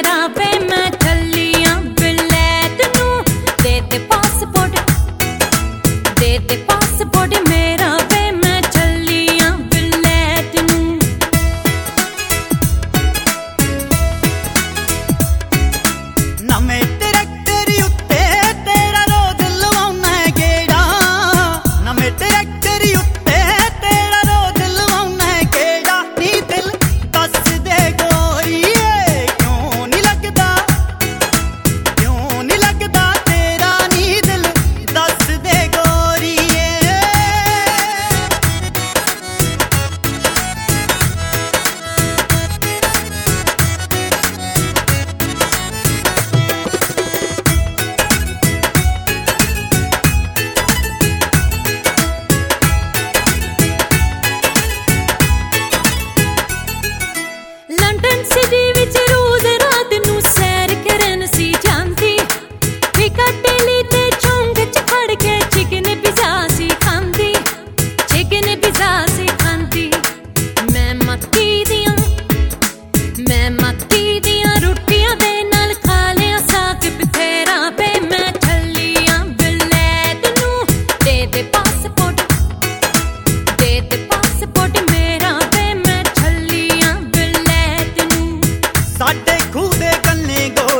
बथेरा वे मैं चलिया बिलैत नू दे पासपोर्ट मेरा वे मैं चलिया बिलैत नू। नवें ट्रैक्टर उत्ते तेरा रोज लवाउना गेड़ा, नवें ट्रैक्टर उत्ते तेरा रोज लवाउना गेड़ा। नी दिल दस दे गोरीए क्यों नी लगदा तेरा, नी दिल दस दे गोरीए। लंडन सिटी विच रोज रात नू सैर करन सी जांदी, पिकाडेली ते चौंक च खड़ के चिकन पिज़्ज़ा सी खांदी। मैं मक्की दियां रोटियां दे नाल खा लिया साग बथेरा वे मैं चलिया बिलैत नू दे पासपोर्ट मेरा वे मैं चलिया बिलैत नू। साडे खूह दे कन्ने गो